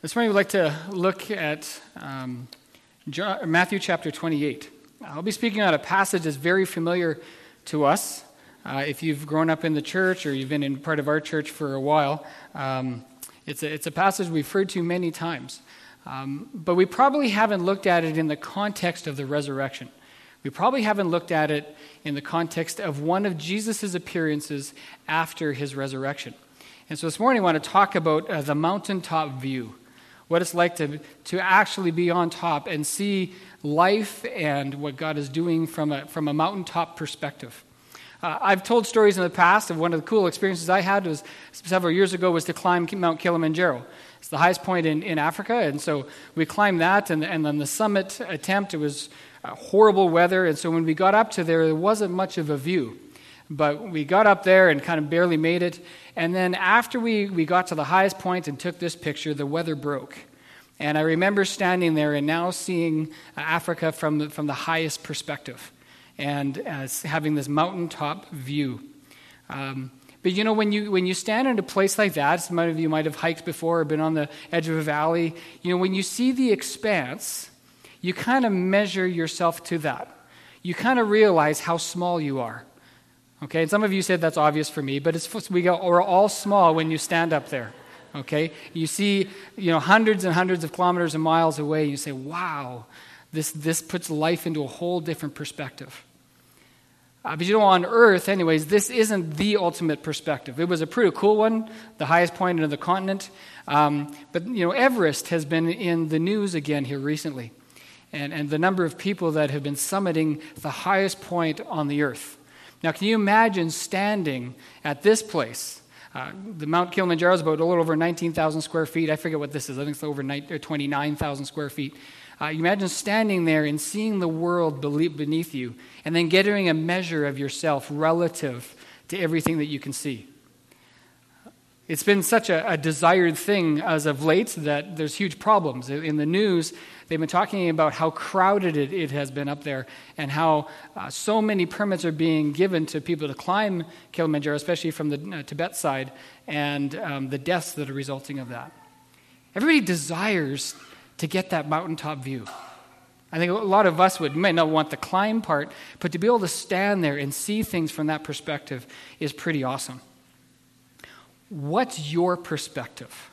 This morning we'd like to look at Matthew chapter 28. I'll be speaking on a passage that's very familiar to us. If you've grown up in the church or you've been in part of our church for a while, it's a passage we've referred to many times. But we probably haven't looked at it in the context of the resurrection. We probably haven't looked at it in the context of one of Jesus' appearances after his resurrection. And so this morning I want to talk about the mountaintop view. What it's like to actually be on top and see life and what God is doing from a mountaintop perspective. I've told stories in the past of one of the cool experiences I had was several years ago was to climb Mount Kilimanjaro. It's the highest point in Africa, and so we climbed that, and on the summit attempt, it was horrible weather, and so when we got up to there wasn't much of a view. But we got up there and kind of barely made it. And then after we got to the highest point and took this picture, the weather broke. And I remember standing there and now seeing Africa from the highest perspective and having this mountaintop view. But you know, when you stand in a place like that, some of you might have hiked before or been on the edge of a valley, you know, when you see the expanse, you kind of measure yourself to that. You kind of realize how small you are. Okay, and some of you said that's obvious for me, but we're all small when you stand up there. Okay, you see, hundreds and hundreds of kilometers and miles away. You say, "Wow, this puts life into a whole different perspective." But on Earth, anyways, this isn't the ultimate perspective. It was a pretty cool one, the highest point of the continent. But Everest has been in the news again here recently, and the number of people that have been summiting the highest point on the Earth. Now, can you imagine standing at this place? The Mount Kilimanjaro is about a little over 19,000 square feet. I forget what this is. I think it's over 29,000 square feet. You imagine standing there and seeing the world beneath you and then getting a measure of yourself relative to everything that you can see. It's been such a desired thing as of late that there's huge problems. In the news, they've been talking about how crowded it has been up there and how so many permits are being given to people to climb Kilimanjaro, especially from the Tibet side, and the deaths that are resulting of that. Everybody desires to get that mountaintop view. I think a lot of us may not want the climb part, but to be able to stand there and see things from that perspective is pretty awesome. What's your perspective?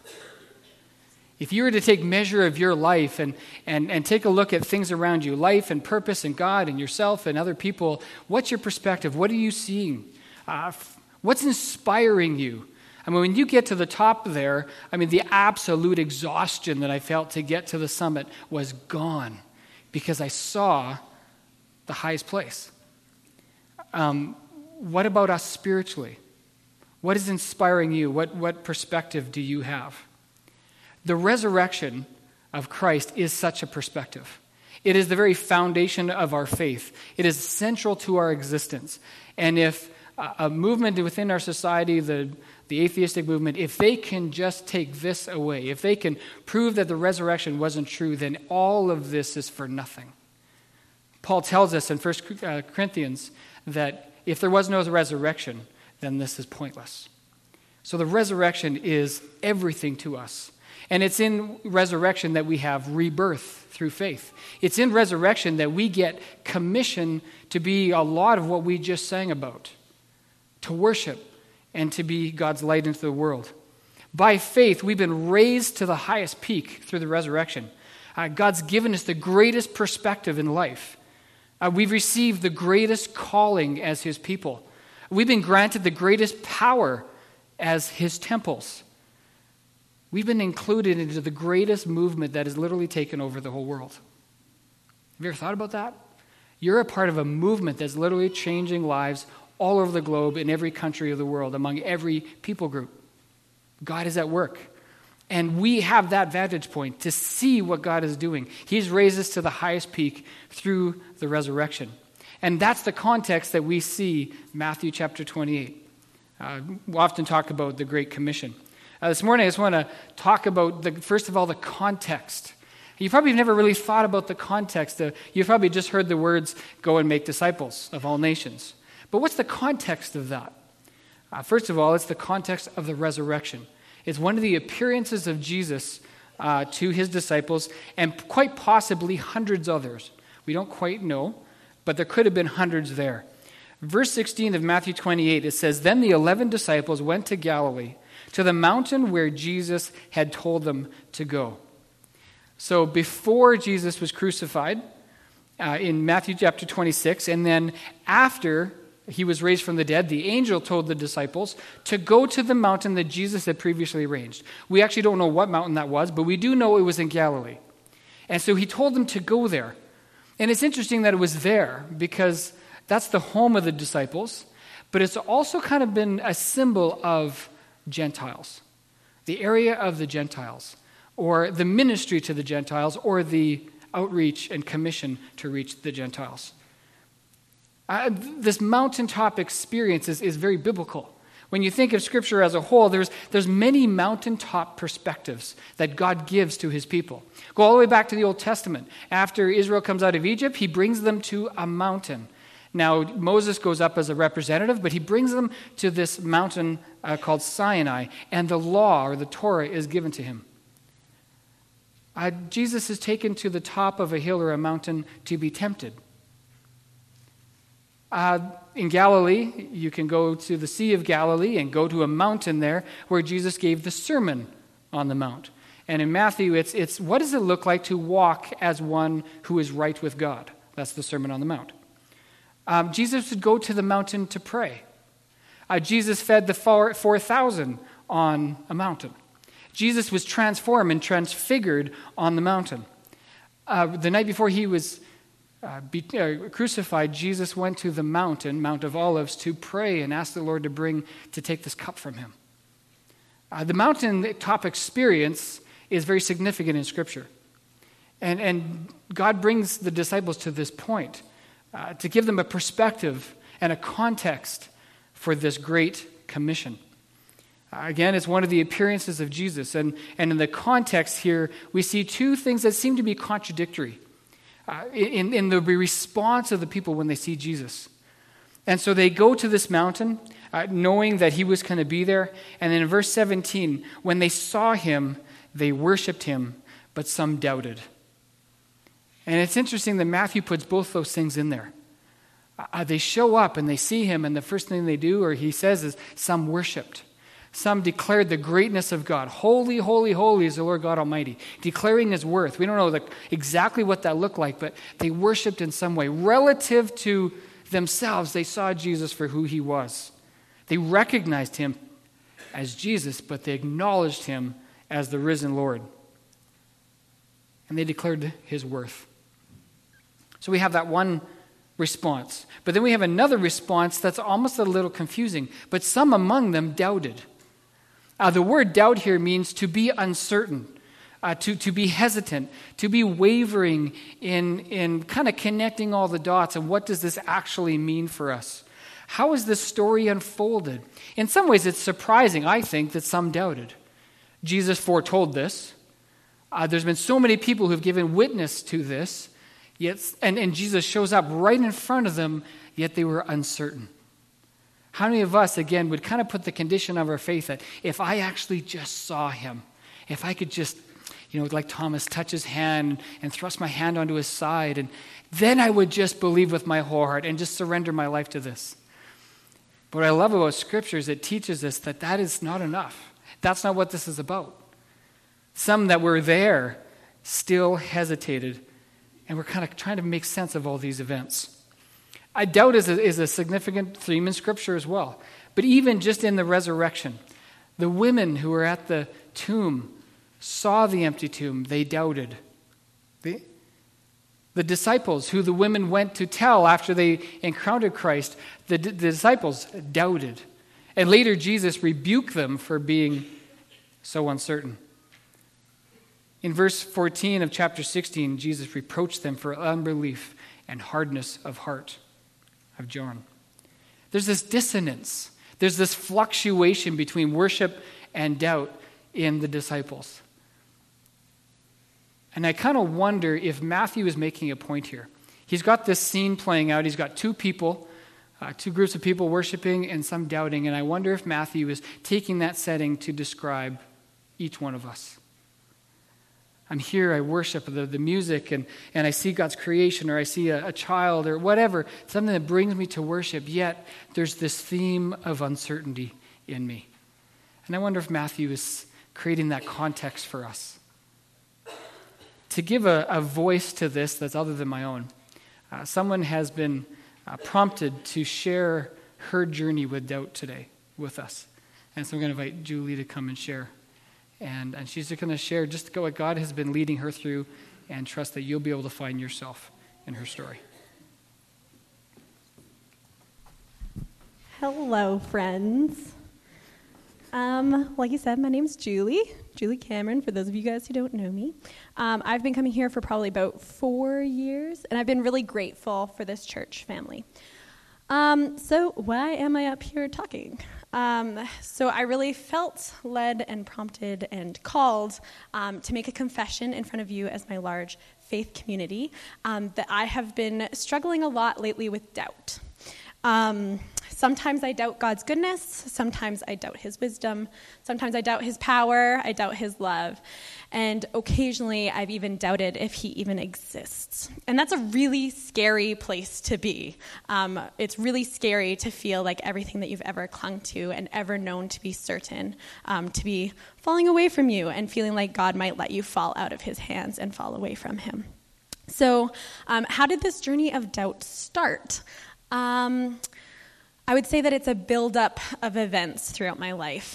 If you were to take measure of your life and take a look at things around you, life and purpose and God and yourself and other people, what's your perspective? What are you seeing? What's inspiring you? I mean, when you get to the top there, the absolute exhaustion that I felt to get to the summit was gone because I saw the highest place. What about us spiritually? What is inspiring you? What perspective do you have? The resurrection of Christ is such a perspective. It is the very foundation of our faith. It is central to our existence. And if a movement within our society, the atheistic movement, if they can just take this away, if they can prove that the resurrection wasn't true, then all of this is for nothing. Paul tells us in 1 Corinthians that if there was no resurrection, then this is pointless. So the resurrection is everything to us. And it's in resurrection that we have rebirth through faith. It's in resurrection that we get commission to be a lot of what we just sang about, to worship and to be God's light into the world. By faith, we've been raised to the highest peak through the resurrection. God's given us the greatest perspective in life. We've received the greatest calling as His people. We've been granted the greatest power as His temples. We've been included into the greatest movement that has literally taken over the whole world. Have you ever thought about that? You're a part of a movement that's literally changing lives all over the globe in every country of the world, among every people group. God is at work. And we have that vantage point to see what God is doing. He's raised us to the highest peak through the resurrection. And that's the context that we see Matthew chapter 28. We often talk about the Great Commission. This morning, I just want to talk about, first of all, the context. You probably never really thought about the context. You've probably just heard the words, go and make disciples of all nations. But what's the context of that? First of all, it's the context of the resurrection. It's one of the appearances of Jesus to his disciples, and quite possibly hundreds others. We don't quite know, but there could have been hundreds there. Verse 16 of Matthew 28, it says, "Then the 11 disciples went to Galilee, to the mountain where Jesus had told them to go." So before Jesus was crucified, in Matthew chapter 26, and then after he was raised from the dead, the angel told the disciples to go to the mountain that Jesus had previously arranged. We actually don't know what mountain that was, but we do know it was in Galilee. And so he told them to go there. And it's interesting that it was there because that's the home of the disciples, but it's also kind of been a symbol of Gentiles, the area of the Gentiles, or the ministry to the Gentiles, or the outreach and commission to reach the Gentiles. This mountaintop experience is very biblical. When you think of Scripture as a whole, there's many mountaintop perspectives that God gives to his people. Go all the way back to the Old Testament. After Israel comes out of Egypt, he brings them to a mountain. Now, Moses goes up as a representative, but he brings them to this mountain called Sinai, and the law, or the Torah, is given to him. Jesus is taken to the top of a hill or a mountain to be tempted. In Galilee, you can go to the Sea of Galilee and go to a mountain there where Jesus gave the Sermon on the Mount. And in Matthew, it's what does it look like to walk as one who is right with God? That's the Sermon on the Mount. Jesus would go to the mountain to pray. Jesus fed the 4,000 on a mountain. Jesus was transformed and transfigured on the mountain. The night before he was crucified, Jesus went to the mountain, Mount of Olives, to pray and ask the Lord to take this cup from him. The mountaintop experience is very significant in Scripture. And God brings the disciples to this point to give them a perspective and a context for this great commission. Again, it's one of the appearances of Jesus. And in the context here, we see two things that seem to be contradictory in the response of the people when they see Jesus. And so they go to this mountain, knowing that he was going to be there. And then in verse 17, when they saw him, they worshiped him, but some doubted. And it's interesting that Matthew puts both those things in there. They show up and they see him, and the first thing they do, or he says, is some worshiped. Some declared the greatness of God. Holy, holy, holy is the Lord God Almighty, declaring his worth. We don't know exactly what that looked like, but they worshiped in some way. Relative to themselves, they saw Jesus for who he was. They recognized him as Jesus, but they acknowledged him as the risen Lord. And they declared his worth. So we have that one response. But then we have another response that's almost a little confusing. But some among them doubted. The word doubt here means to be uncertain, to be hesitant, to be wavering in kind of connecting all the dots and what does this actually mean for us? How is this story unfolded? In some ways, it's surprising, I think, that some doubted. Jesus foretold this. There's been so many people who've given witness to this, yet, and Jesus shows up right in front of them, yet they were uncertain. How many of us, again, would kind of put the condition of our faith that if I actually just saw him, if I could just, like Thomas, touch his hand and thrust my hand onto his side, and then I would just believe with my whole heart and just surrender my life to this. But what I love about Scripture is it teaches us that is not enough. That's not what this is about. Some that were there still hesitated, and we're kind of trying to make sense of all these events. Doubt is a significant theme in Scripture as well. But even just in the resurrection, the women who were at the tomb saw the empty tomb. They doubted. The disciples who the women went to tell after they encountered Christ, the disciples doubted. And later Jesus rebuked them for being so uncertain. In verse 14 of chapter 16, Jesus reproached them for unbelief and hardness of heart of John. There's this dissonance. There's this fluctuation between worship and doubt in the disciples. And I kind of wonder if Matthew is making a point here. He's got this scene playing out. He's got two groups of people worshiping and some doubting. And I wonder if Matthew is taking that setting to describe each one of us. I'm here, I worship the music, and I see God's creation, or I see a child, or whatever, something that brings me to worship, yet there's this theme of uncertainty in me. And I wonder if Matthew is creating that context for us. To give a voice to this that's other than my own, someone has been prompted to share her journey with doubt today with us. And so I'm going to invite Julie to come and share. And she's just going to share just what God has been leading her through, and trust that you'll be able to find yourself in her story. Hello, friends. Like you said, my name's Julie Cameron, for those of you guys who don't know me. I've been coming here for probably about 4 years, and I've been really grateful for this church family. So why am I up here talking? So I really felt led and prompted and called to make a confession in front of you as my large faith community that I have been struggling a lot lately with doubt. Sometimes I doubt God's goodness, sometimes I doubt his wisdom, sometimes I doubt his power, I doubt his love, and occasionally I've even doubted if he even exists. And that's a really scary place to be. It's really scary to feel like everything that you've ever clung to and ever known to be certain, to be falling away from you and feeling like God might let you fall out of his hands and fall away from him. So how did this journey of doubt start? I would say that it's a buildup of events throughout my life.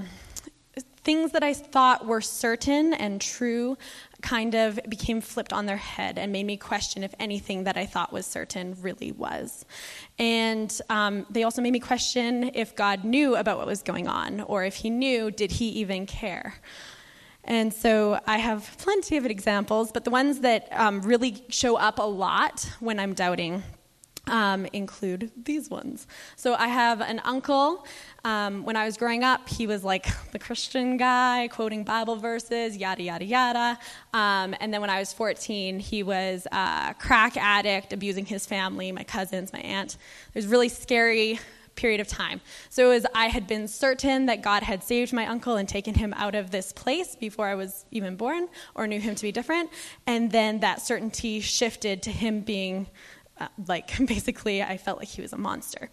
Things that I thought were certain and true kind of became flipped on their head and made me question if anything that I thought was certain really was. And they also made me question if God knew about what was going on, or if he knew, did he even care? And so I have plenty of examples, but the ones that really show up a lot when I'm doubting include these ones. So I have an uncle. When I was growing up, he was like the Christian guy, quoting Bible verses, yada, yada, yada. And then when I was 14, he was a crack addict, abusing his family, my cousins, my aunt. It was a really scary period of time. So I had been certain that God had saved my uncle and taken him out of this place before I was even born, or knew him to be different. And then that certainty shifted to him being basically, I felt like he was a monster.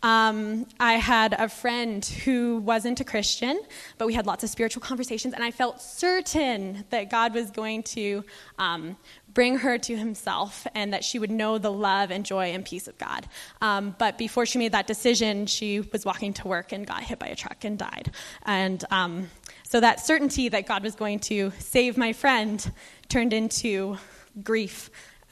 I had a friend who wasn't a Christian, but we had lots of spiritual conversations, and I felt certain that God was going to bring her to himself and that she would know the love and joy and peace of God. But before she made that decision, she was walking to work and got hit by a truck and died. And so that certainty that God was going to save my friend turned into grief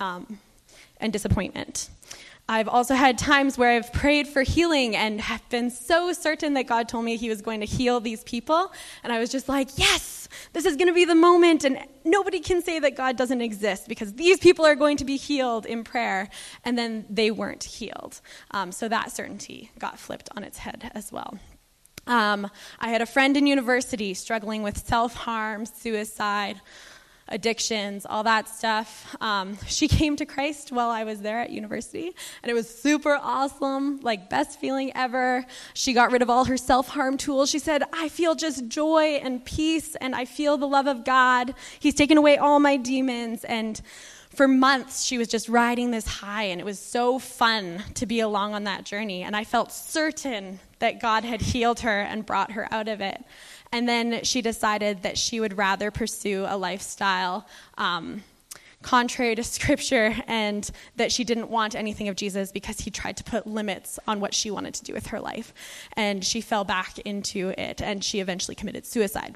and disappointment. I've also had times where I've prayed for healing and have been so certain that God told me he was going to heal these people. And I was just like, yes, this is going to be the moment. And nobody can say that God doesn't exist because these people are going to be healed in prayer. And then they weren't healed. So that certainty got flipped on its head as well. I had a friend in university struggling with self-harm, suicide, addictions, all that stuff. She came to Christ while I was there at university, and it was super awesome, like best feeling ever. She got rid of all her self-harm tools. She said, I feel just joy and peace, and I feel the love of God. He's taken away all my demons. And for months, she was just riding this high, and it was so fun to be along on that journey. And I felt certain that God had healed her and brought her out of it. And then she decided that she would rather pursue a lifestyle contrary to Scripture, and that she didn't want anything of Jesus because he tried to put limits on what she wanted to do with her life. And she fell back into it, and she eventually committed suicide.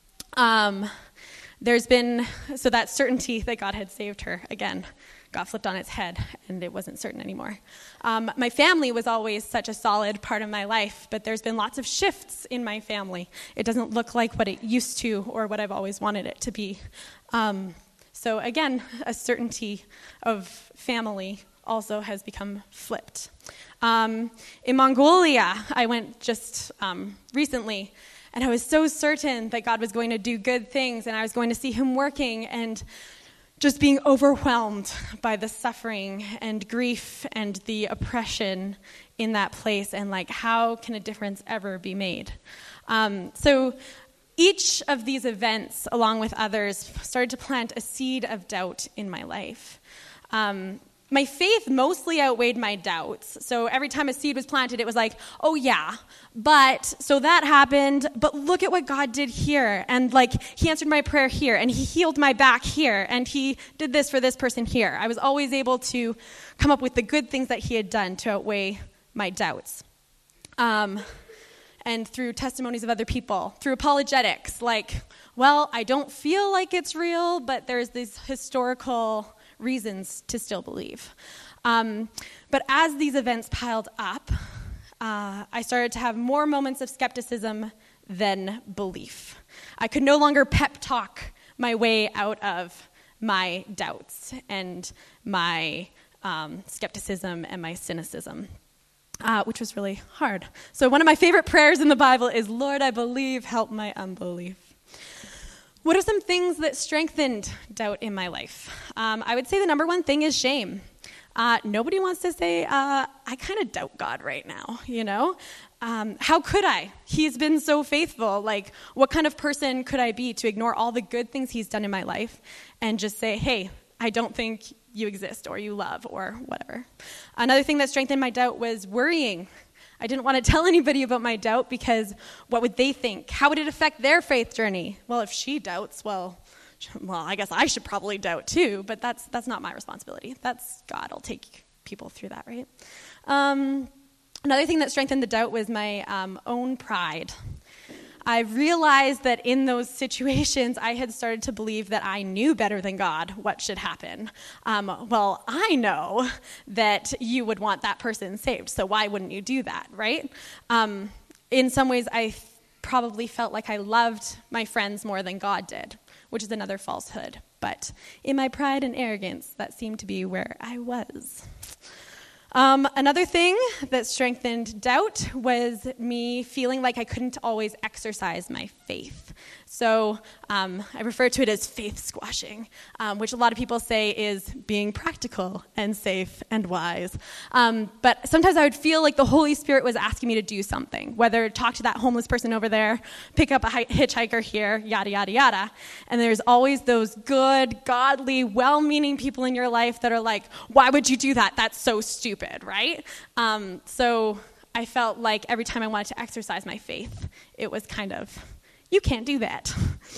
So that certainty that God had saved her, again, got flipped on its head, and it wasn't certain anymore. My family was always such a solid part of my life, but there's been lots of shifts in my family. It doesn't look like what it used to or what I've always wanted it to be. So again, a certainty of family also has become flipped. In Mongolia, I went just recently, and I was so certain that God was going to do good things, and I was going to see him working, and just being overwhelmed by the suffering and grief and the oppression in that place, and like, how can a difference ever be made? So Each of these events, along with others, started to plant a seed of doubt in my life. My faith mostly outweighed my doubts. So every time a seed was planted, it was like, oh yeah, so that happened, but look at what God did here. And he answered my prayer here, and he healed my back here, and he did this for this person here. I was always able to come up with the good things that he had done to outweigh my doubts. And through testimonies of other people, through apologetics, I don't feel like it's real, but there's these historical reasons to still believe. But as these events piled up, I started to have more moments of skepticism than belief. I could no longer pep talk my way out of my doubts and my skepticism and my cynicism, which was really hard. So one of my favorite prayers in the Bible is, Lord, I believe, help my unbelief. What are some things that strengthened doubt in my life? I would say the number one thing is shame. Nobody wants to say, I kind of doubt God right now, How could I? He's been so faithful. What kind of person could I be to ignore all the good things he's done in my life and just say, hey, I don't think you exist or you love or whatever. Another thing that strengthened my doubt was worrying. I didn't want to tell anybody about my doubt because what would they think? How would it affect their faith journey? Well, if she doubts, well, I guess I should probably doubt too, but that's not my responsibility. That's God. I'll take people through that, right? Another thing that strengthened the doubt was my own pride. I realized that in those situations, I had started to believe that I knew better than God what should happen. I know that you would want that person saved, so why wouldn't you do that, right? In some ways, I probably felt like I loved my friends more than God did, which is another falsehood. But in my pride and arrogance, that seemed to be where I was. Another thing that strengthened doubt was me feeling like I couldn't always exercise my faith. So I refer to it as faith squashing, which a lot of people say is being practical and safe and wise. But sometimes I would feel like the Holy Spirit was asking me to do something, whether talk to that homeless person over there, pick up a hitchhiker here, yada, yada, yada. And there's always those good, godly, well-meaning people in your life that are like, why would you do that? That's so stupid, right? So I felt like every time I wanted to exercise my faith, it was kind of, you can't do that.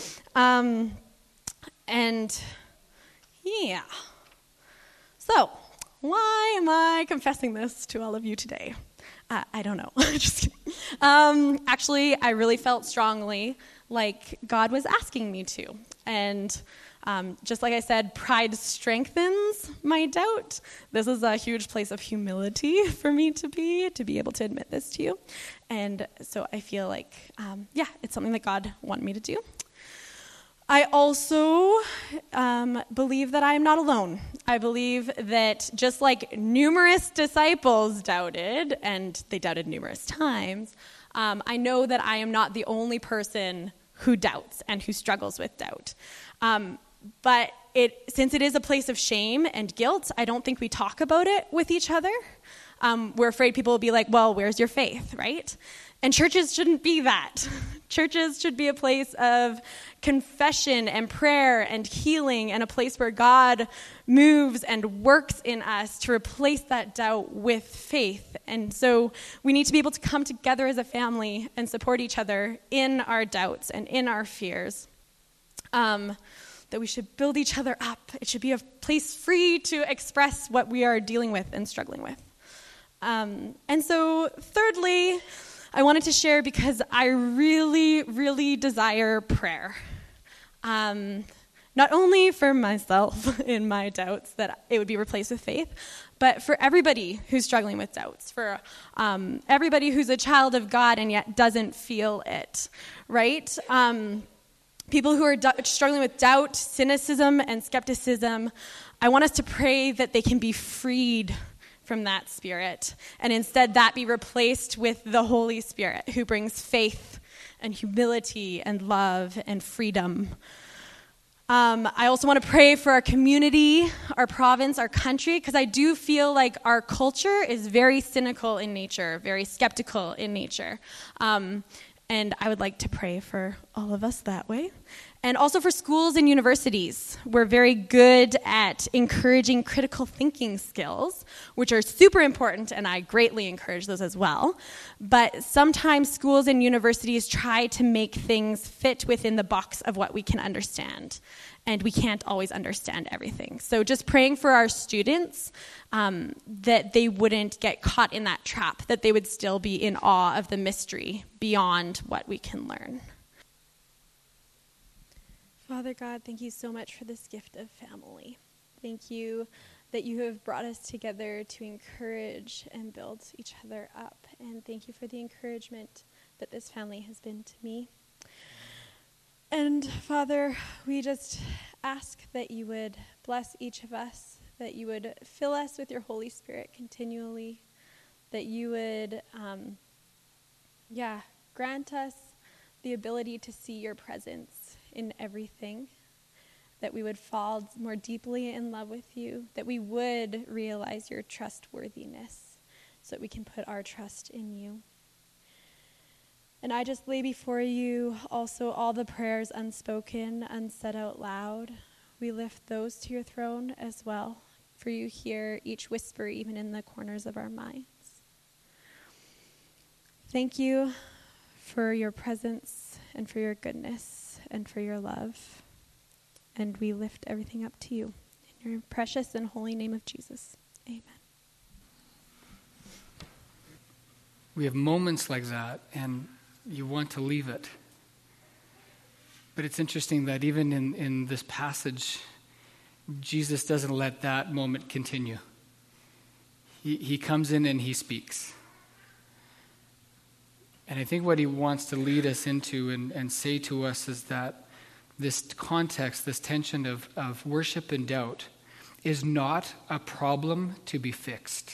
So, why am I confessing this to all of you today? I don't know. Just kidding. Actually, I really felt strongly like God was asking me to. And just like I said, pride strengthens my doubt. This is a huge place of humility for me to be able to admit this to you. And so I feel like, it's something that God wanted me to do. I also believe that I am not alone. I believe that just like numerous disciples doubted, and they doubted numerous times, I know that I am not the only person who doubts and who struggles with doubt. But since it is a place of shame and guilt, I don't think we talk about it with each other. We're afraid people will be like, well, where's your faith, right? And churches shouldn't be that. Churches should be a place of confession and prayer and healing, and a place where God moves and works in us to replace that doubt with faith. And so we need to be able to come together as a family and support each other in our doubts and in our fears. That we should build each other up. It should be a place free to express what we are dealing with and struggling with. And so thirdly, I wanted to share because I really, really desire prayer. Not only for myself in my doubts, that it would be replaced with faith, but for everybody who's struggling with doubts, for everybody who's a child of God and yet doesn't feel it, right? People who are struggling with doubt, cynicism, and skepticism, I want us to pray that they can be freed from that spirit, and instead that be replaced with the Holy Spirit, who brings faith and humility and love and freedom. I also want to pray for our community, our province, our country, because I do feel like our culture is very cynical in nature, very skeptical in nature. And I would like to pray for all of us that way. And also for schools and universities. We're very good at encouraging critical thinking skills, which are super important, and I greatly encourage those as well. But sometimes schools and universities try to make things fit within the box of what we can understand. And we can't always understand everything. So just praying for our students that they wouldn't get caught in that trap, that they would still be in awe of the mystery beyond what we can learn. Father God, thank you so much for this gift of family. Thank you that you have brought us together to encourage and build each other up. And thank you for the encouragement that this family has been to me. And Father, we just ask that you would bless each of us, that you would fill us with your Holy Spirit continually, that you would, grant us the ability to see your presence in everything, that we would fall more deeply in love with you, that we would realize your trustworthiness so that we can put our trust in you. And I just lay before you also all the prayers unspoken, unsaid out loud. We lift those to your throne as well, for you hear each whisper even in the corners of our minds. Thank you for your presence and for your goodness and for your love. And we lift everything up to you. In your precious and holy name of Jesus. Amen. We have moments like that, and you want to leave it. But it's interesting that even in this passage, Jesus doesn't let that moment continue. He comes in and he speaks. And I think what he wants to lead us into and say to us is that this context, this tension of worship and doubt, is not a problem to be fixed.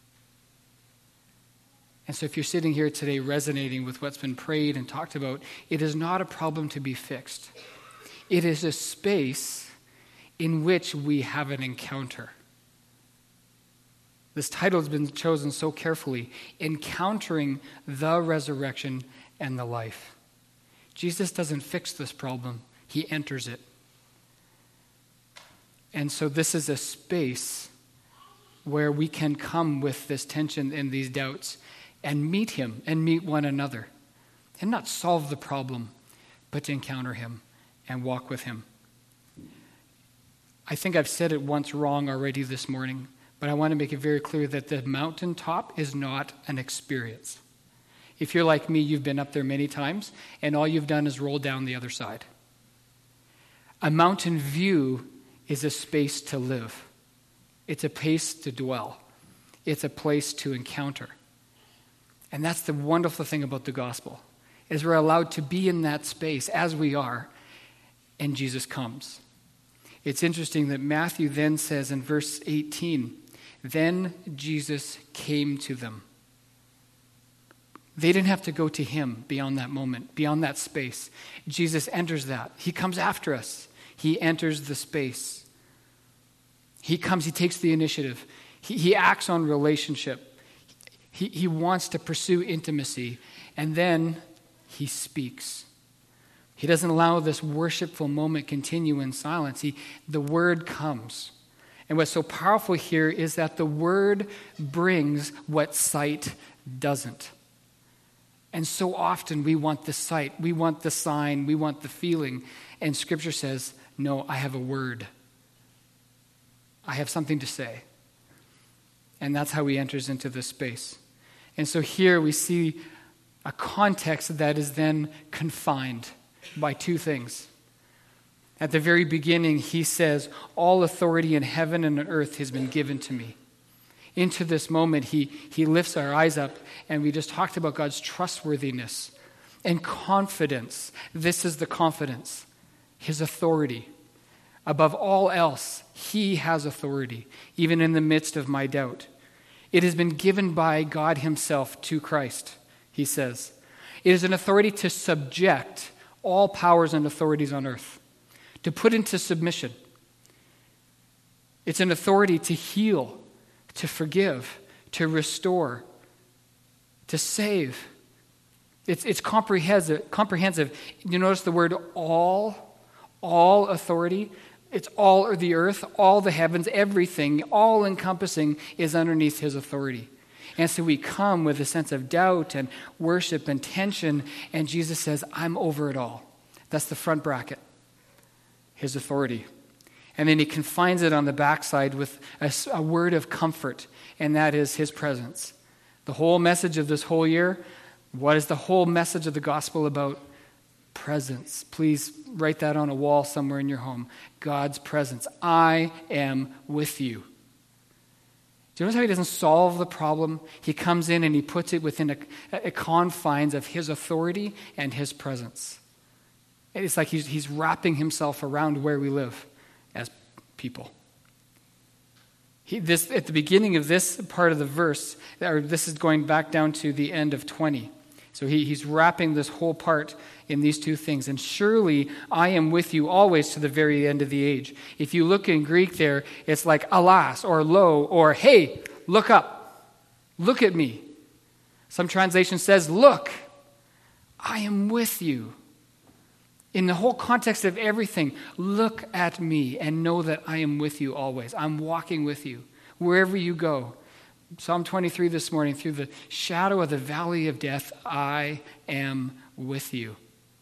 And so if you're sitting here today resonating with what's been prayed and talked about, it is not a problem to be fixed. It is a space in which we have an encounter. This title has been chosen so carefully, Encountering the Resurrection and the Life. Jesus doesn't fix this problem, he enters it. And so this is a space where we can come with this tension and these doubts and meet him and meet one another. And not solve the problem, but to encounter him and walk with him. I think I've said it once wrong already this morning, but I want to make it very clear that the mountaintop is not an experience. If you're like me, you've been up there many times, and all you've done is roll down the other side. A mountain view is a space to live. It's a place to dwell. It's a place to encounter. And that's the wonderful thing about the gospel, is we're allowed to be in that space as we are, and Jesus comes. It's interesting that Matthew then says in verse 18, then Jesus came to them. They didn't have to go to him beyond that moment, beyond that space. Jesus enters that. He comes after us. He enters the space. He comes, he takes the initiative. He acts on relationship. He wants to pursue intimacy, and then he speaks. He doesn't allow this worshipful moment continue in silence. The word comes. And what's so powerful here is that the word brings what sight doesn't. And so often we want the sight, we want the sign, we want the feeling. And Scripture says, no, I have a word. I have something to say. And that's how he enters into this space. And so here we see a context that is then confined by two things. At the very beginning, he says, all authority in heaven and on earth has been given to me. Into this moment, he lifts our eyes up, and we just talked about God's trustworthiness and confidence. This is the confidence, his authority. Above all else, he has authority, even in the midst of my doubt. It has been given by God himself to Christ, he says. It is an authority to subject all powers and authorities on earth, to put into submission. It's an authority to heal, to forgive, to restore, to save. It's comprehensive. You notice the word all authority. It's all the earth, all the heavens, everything, all encompassing is underneath his authority. And so we come with a sense of doubt and worship and tension, and Jesus says, I'm over it all. That's the front bracket, his authority. And then he confines it on the backside with a word of comfort, and that is his presence. The whole message of this whole year, what is the whole message of the gospel about? Presence. Please write that on a wall somewhere in your home. God's presence. I am with you. Do you notice how he doesn't solve the problem? He comes in and he puts it within a confines of his authority and his presence. It's like he's wrapping himself around where we live as people. At the beginning of this part of the verse, or this is going back down to the end of 20. So he's wrapping this whole part in these two things. And surely I am with you always to the very end of the age. If you look in Greek there, it's like alas, or lo, or hey, look up. Look at me. Some translation says, look, I am with you. In the whole context of everything, look at me and know that I am with you always. I'm walking with you wherever you go. Psalm 23 this morning, through the shadow of the valley of death, I am with you.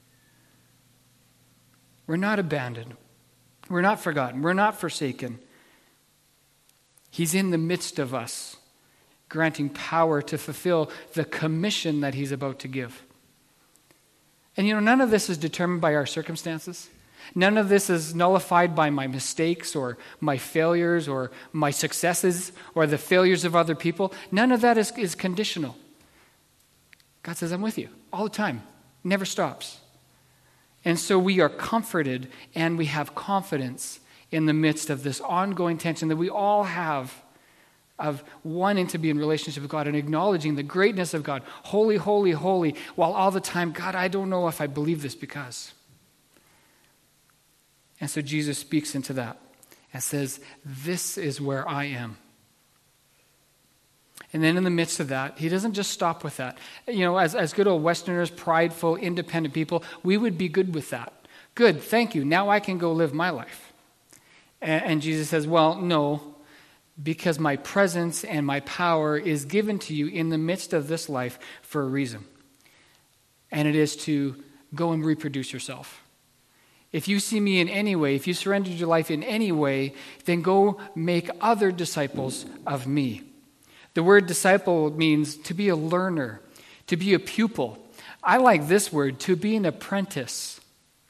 We're not abandoned. We're not forgotten. We're not forsaken. He's in the midst of us, granting power to fulfill the commission that he's about to give. And none of this is determined by our circumstances. None of this is nullified by my mistakes or my failures or my successes or the failures of other people. None of that is conditional. God says, I'm with you all the time. Never stops. And so we are comforted and we have confidence in the midst of this ongoing tension that we all have of wanting to be in relationship with God and acknowledging the greatness of God. Holy, holy, holy, while all the time, God, I don't know if I believe this because. And so Jesus speaks into that and says, this is where I am. And then in the midst of that, he doesn't just stop with that. As good old Westerners, prideful, independent people, we would be good with that. Good, thank you. Now I can go live my life. And Jesus says, well, no, because my presence and my power is given to you in the midst of this life for a reason. And it is to go and reproduce yourself. If you see me in any way, if you surrendered your life in any way, then go make other disciples of me. The word disciple means to be a learner, to be a pupil. I like this word, to be an apprentice,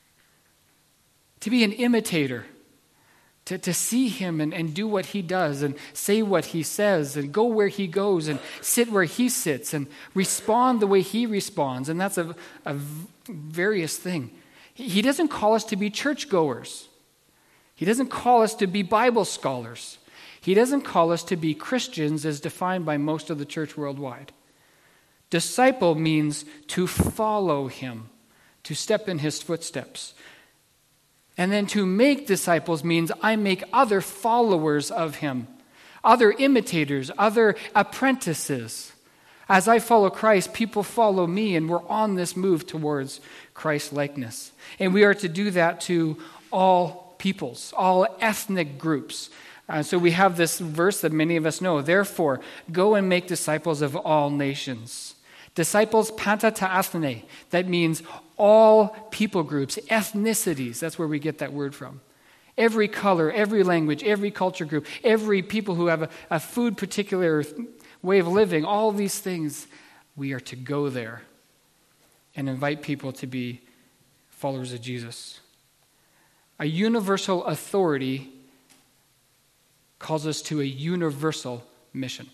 to be an imitator, to see him and do what he does and say what he says and go where he goes and sit where he sits and respond the way he responds. And that's a various thing. He doesn't call us to be churchgoers. He doesn't call us to be Bible scholars. He doesn't call us to be Christians as defined by most of the church worldwide. Disciple means to follow him, to step in his footsteps. And then to make disciples means I make other followers of him, other imitators, other apprentices. As I follow Christ, people follow me, and we're on this move towards Christ-likeness. And we are to do that to all peoples, all ethnic groups. So we have this verse that many of us know. Therefore, go and make disciples of all nations. Disciples, panta ta ethne. That means all people groups, ethnicities. That's where we get that word from. Every color, every language, every culture group, every people who have a food particular way of living, all these things, we are to go there and invite people to be followers of Jesus. A universal authority calls us to a universal mission.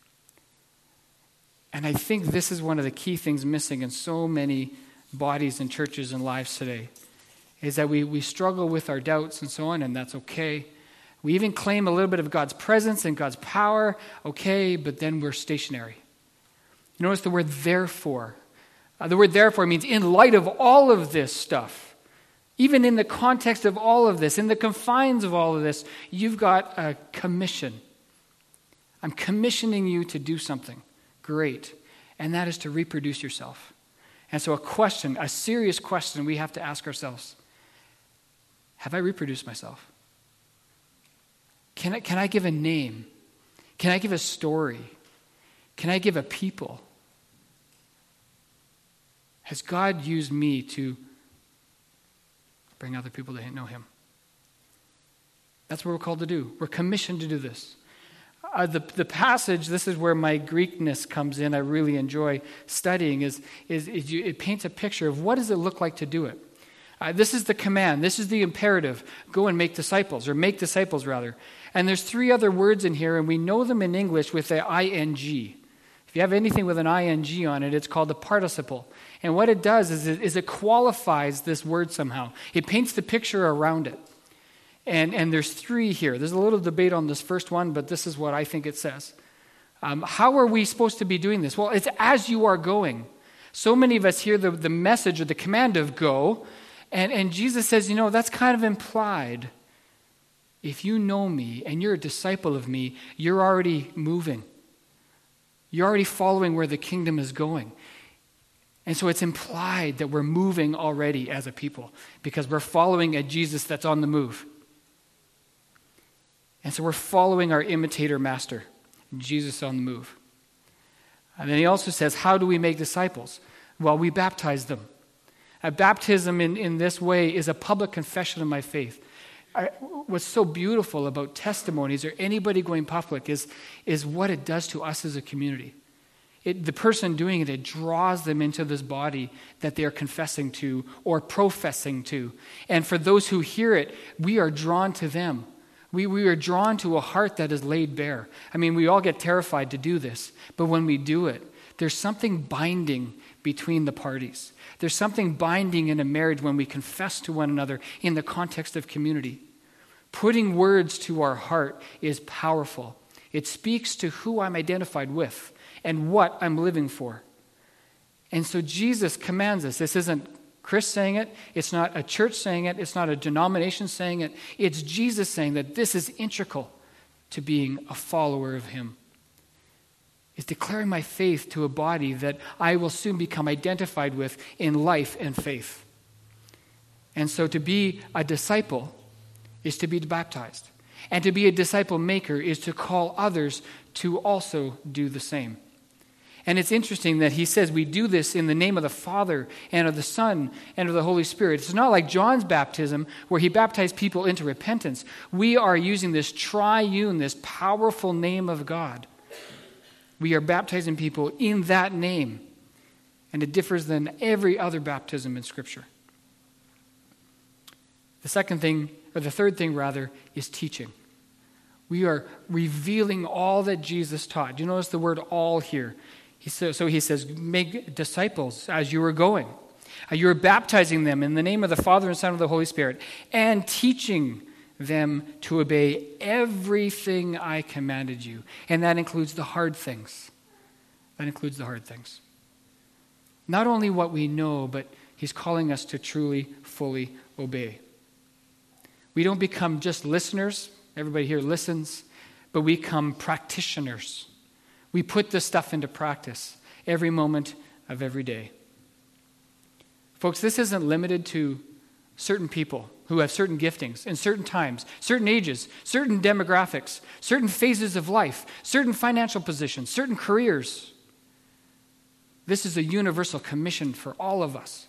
And I think this is one of the key things missing in so many bodies and churches and lives today, is that we struggle with our doubts and so on, and that's okay. We even claim a little bit of God's presence and God's power, okay, but then we're stationary. You notice the word therefore. The word therefore means in light of all of this stuff, even in the context of all of this, in the confines of all of this, you've got a commission. I'm commissioning you to do something great, and that is to reproduce yourself. And so a serious question we have to ask ourselves: have I reproduced myself? Can I give a name? Can I give a story? Can I give a people? Has God used me to bring other people to know him? That's what we're called to do. We're commissioned to do this. The passage, this is where my Greekness comes in, I really enjoy studying, it paints a picture of what does it look like to do it. This is the command. This is the imperative. Go and make disciples, or make disciples rather. And there's 3 other words in here, and we know them in English with the ing. If you have anything with an ing on it, it's called a participle. And what it does is it qualifies this word somehow. It paints the picture around it. And there's 3 here. There's a little debate on this first one, but this is what I think it says. How are we supposed to be doing this? Well, it's as you are going. So many of us hear the message or the command of go, and Jesus says, that's kind of implied. If you know me and you're a disciple of me, you're already moving. You're already following where the kingdom is going. And so it's implied that we're moving already as a people because we're following a Jesus that's on the move. And so we're following our imitator master, Jesus on the move. And then he also says, how do we make disciples? Well, we baptize them. Baptism in this way is a public confession of my faith. What's so beautiful about testimonies or anybody going public is what it does to us as a community. The person doing it draws them into this body that they are confessing to or professing to. And for those who hear it, we are drawn to them. We are drawn to a heart that is laid bare. I mean, we all get terrified to do this, but when we do it, there's something binding between the parties. There's something binding in a marriage when we confess to one another in the context of community. Putting words to our heart is powerful. It speaks to who I'm identified with and what I'm living for. And so Jesus commands us. This isn't Chris saying it. It's not a church saying it. It's not a denomination saying it. It's Jesus saying that this is integral to being a follower of him. It's declaring my faith to a body that I will soon become identified with in life and faith. And so to be a disciple is to be baptized. And to be a disciple maker is to call others to also do the same. And it's interesting that he says we do this in the name of the Father and of the Son and of the Holy Spirit. It's not like John's baptism where he baptized people into repentance. We are using this triune, this powerful name of God. We are baptizing people in that name. And it differs than every other baptism in Scripture. The third thing, is teaching. We are revealing all that Jesus taught. Do you notice the word all here? So he says, make disciples as you are going. You are baptizing them in the name of the Father and Son and of the Holy Spirit, and teaching them to obey everything I commanded you. And that includes the hard things. Not only what we know, but he's calling us to truly, fully obey. We don't become just listeners. Everybody here listens. But we become practitioners. We put this stuff into practice every moment of every day. Folks, this isn't limited to certain people who have certain giftings in certain times, certain ages, certain demographics, certain phases of life, certain financial positions, certain careers. This is a universal commission for all of us.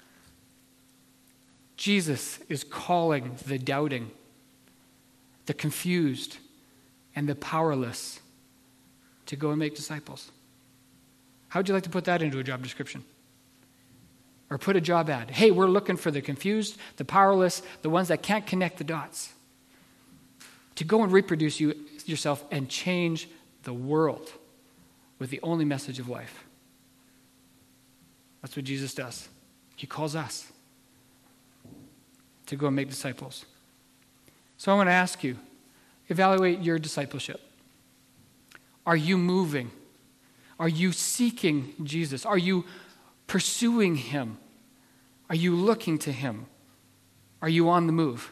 Jesus is calling the doubting, the confused, and the powerless to go and make disciples. How would you like to put that into a job description? Or put a job ad. Hey, we're looking for the confused, the powerless, the ones that can't connect the dots. To go and reproduce yourself and change the world with the only message of life. That's what Jesus does. He calls us to go and make disciples. So I want to ask you, evaluate your discipleship. Are you moving? Are you seeking Jesus? Are you pursuing him? Are you looking to him? Are you on the move?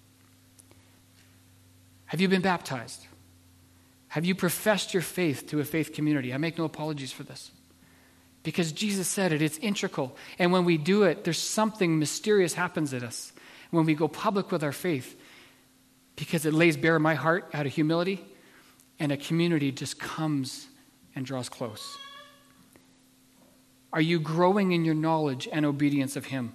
Have you been baptized? Have you professed your faith to a faith community? I make no apologies for this. Because Jesus said it, it's integral. And when we do it, there's something mysterious happens in us. When we go public with our faith, because it lays bare my heart out of humility, and a community just comes and draws close. Are you growing in your knowledge and obedience of Him?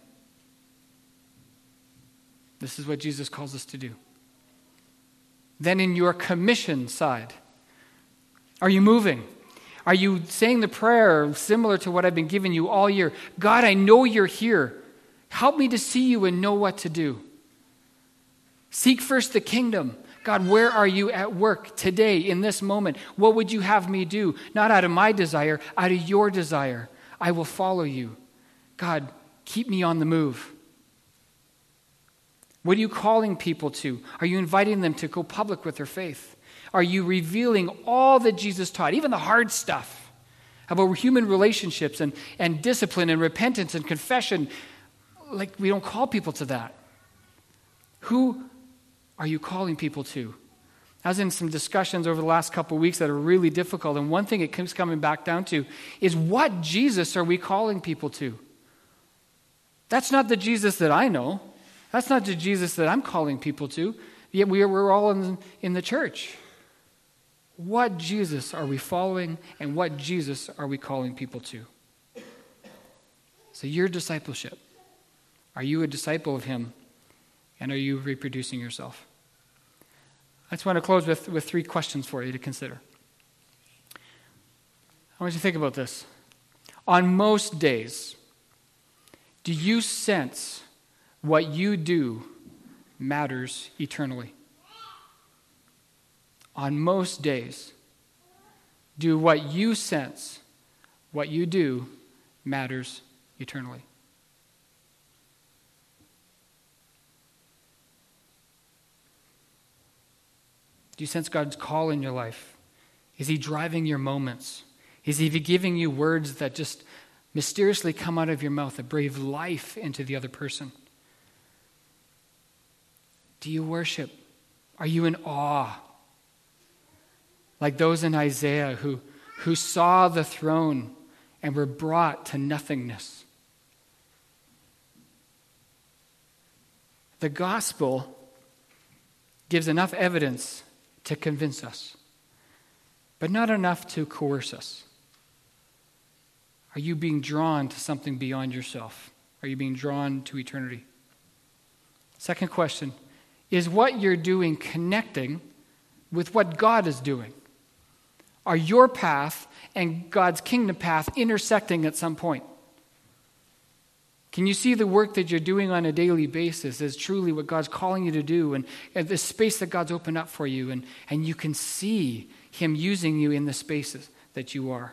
This is what Jesus calls us to do. Then in your commission side, are you moving? Are you saying the prayer similar to what I've been giving you all year? God, I know you're here. Help me to see you and know what to do. Seek first the kingdom. God, where are you at work today, in this moment? What would you have me do? Not out of my desire, out of your desire. I will follow you. God, keep me on the move. What are you calling people to? Are you inviting them to go public with their faith? Are you revealing all that Jesus taught, even the hard stuff about human relationships and discipline and repentance and confession? Like, we don't call people to that. Who are you calling people to? I was in some discussions over the last couple of weeks that are really difficult, and one thing it keeps coming back down to is, what Jesus are we calling people to? That's not the Jesus that I know. That's not the Jesus that I'm calling people to. Yet we're all in the church. What Jesus are we following, and what Jesus are we calling people to? So your discipleship. Are you a disciple of Him? And are you reproducing yourself? I just want to close with 3 questions for you to consider. I want you to think about this. On most days, do you sense what you do matters eternally? On most days, do what you sense, what you do, matters eternally? Do you sense God's call in your life? Is He driving your moments? Is He giving you words that just mysteriously come out of your mouth that breathe life into the other person? Do you worship? Are you in awe? Like those in Isaiah who saw the throne and were brought to nothingness. The gospel gives enough evidence to convince us, but not enough to coerce us. Are you being drawn to something beyond yourself? Are you being drawn to eternity? Second question, is what you're doing connecting with what God is doing? Are your path and God's kingdom path intersecting at some point? Can you see the work that you're doing on a daily basis as truly what God's calling you to do, and the space that God's opened up for you, and you can see Him using you in the spaces that you are?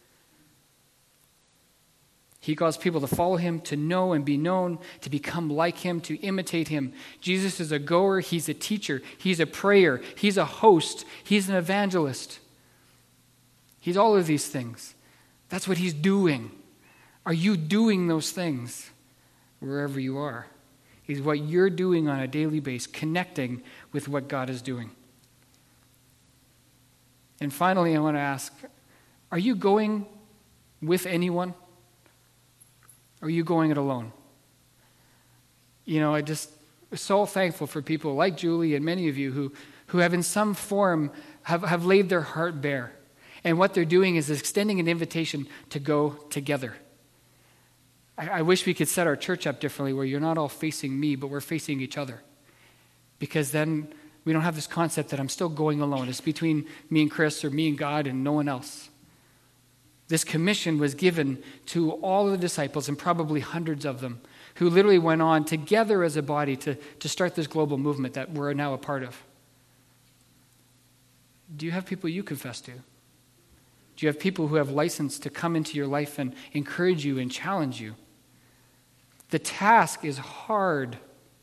He calls people to follow Him, to know and be known, to become like Him, to imitate Him. Jesus is a goer, He's a teacher, He's a prayer, He's a host, He's an evangelist. He's all of these things. That's what He's doing. Are you doing those things wherever you are? Is what you're doing on a daily basis connecting with what God is doing? And finally, I want to ask, are you going with anyone? Or are you going it alone? You know, I just so thankful for people like Julie and many of you who have in some form have laid their heart bare. And what they're doing is extending an invitation to go together. I wish we could set our church up differently, where you're not all facing me, but we're facing each other. Because then we don't have this concept that I'm still going alone. It's between me and Chris, or me and God, and no one else. This commission was given to all of the disciples, and probably hundreds of them, who literally went on together as a body to start this global movement that we're now a part of. Do you have people you confess to? Do you have people who have license to come into your life and encourage you and challenge you? The task is hard.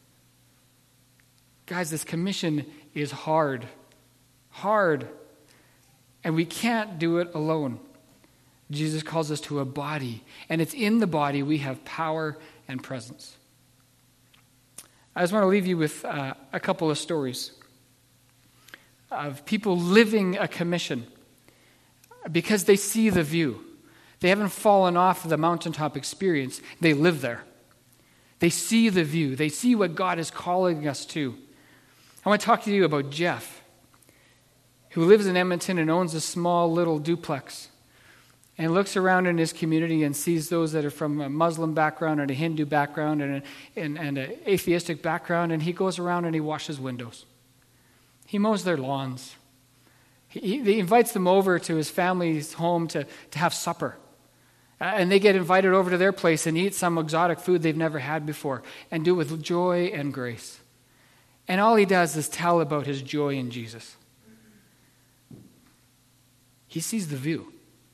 Guys, this commission is hard. Hard. And we can't do it alone. Jesus calls us to a body, and it's in the body we have power and presence. I just want to leave you with a couple of stories of people living a commission because they see the view. They haven't fallen off the mountaintop experience. They live there. They see the view. They see what God is calling us to. I want to talk to you about Jeff, who lives in Edmonton and owns a small little duplex, and looks around in his community and sees those that are from a Muslim background and a Hindu background and an atheistic background, and he goes around and he washes windows. He mows their lawns. He invites them over to his family's home to have supper. And they get invited over to their place and eat some exotic food they've never had before and do it with joy and grace. And all he does is tell about his joy in Jesus. He sees the view.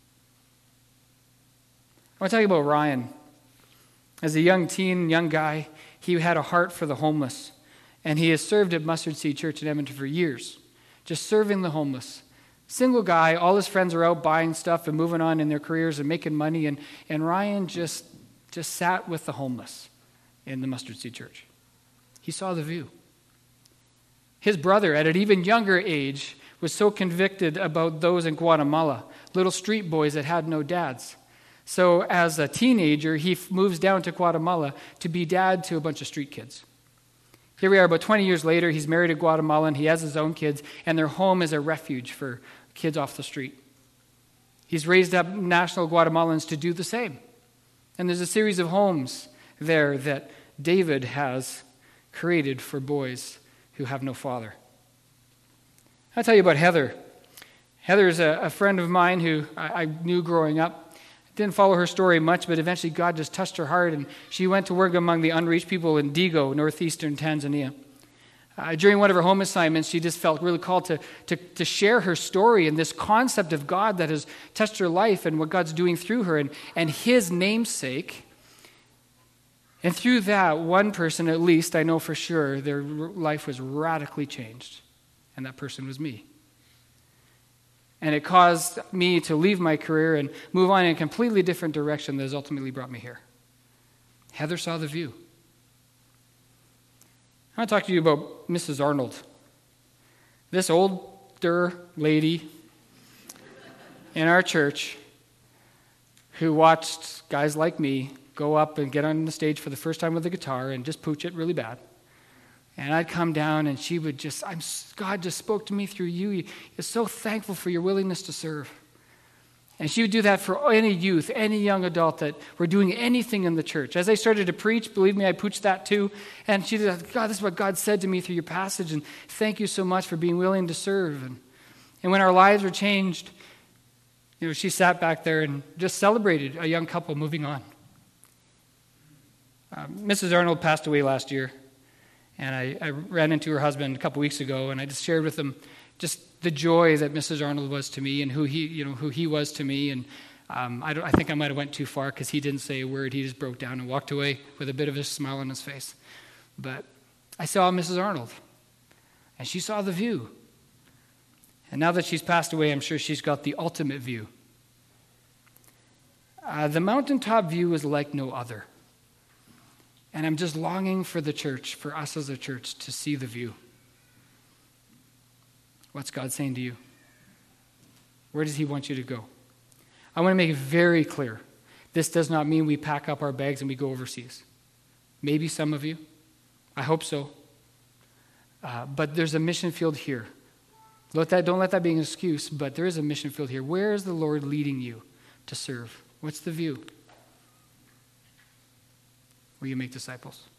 I want to tell you about Ryan. As a young guy, he had a heart for the homeless. And he has served at Mustard Seed Church in Edmonton for years, just serving the homeless. Single guy, all his friends are out buying stuff and moving on in their careers and making money, and Ryan just sat with the homeless in the Mustard Seed Church. He saw the view. His brother, at an even younger age, was so convicted about those in Guatemala, little street boys that had no dads. So as a teenager, he moves down to Guatemala to be dad to a bunch of street kids. Here we are about 20 years later. He's married a Guatemalan. He has his own kids, and their home is a refuge for kids off the street. He's raised up national Guatemalans to do the same. And there's a series of homes there that David has created for boys who have no father. I'll tell you about Heather. Heather is a friend of mine who I knew growing up. Didn't follow her story much, but eventually God just touched her heart, and she went to work among the unreached people in Digo, northeastern Tanzania. During one of her home assignments, she just felt really called to share her story and this concept of God that has touched her life and what God's doing through her and His namesake. And through that, one person, at least, I know for sure, their life was radically changed. And that person was me. And it caused me to leave my career and move on in a completely different direction that has ultimately brought me here. Heather saw the view. I want to talk to you about Mrs. Arnold. This older lady in our church who watched guys like me go up and get on the stage for the first time with a guitar and just pooch it really bad. And I'd come down and she would just, God just spoke to me through you. You're so thankful for your willingness to serve. And she would do that for any youth, any young adult that were doing anything in the church. As I started to preach, believe me, I pooched that too. And she said, God, this is what God said to me through your passage, and thank you so much for being willing to serve. And when our lives were changed, she sat back there and just celebrated a young couple moving on. Mrs. Arnold passed away last year. And I ran into her husband a couple weeks ago, and I just shared with him just the joy that Mrs. Arnold was to me and who he was to me. And I think I might have went too far because he didn't say a word. He just broke down and walked away with a bit of a smile on his face. But I saw Mrs. Arnold, and she saw the view. And now that she's passed away, I'm sure she's got the ultimate view. The mountaintop view is like no other. And I'm just longing for the church, for us as a church, to see the view. What's God saying to you? Where does He want you to go? I want to make it very clear. This does not mean we pack up our bags and we go overseas. Maybe some of you. I hope so. But there's a mission field here. Don't let that be an excuse, but there is a mission field here. Where is the Lord leading you to serve? What's the view? Will you make disciples?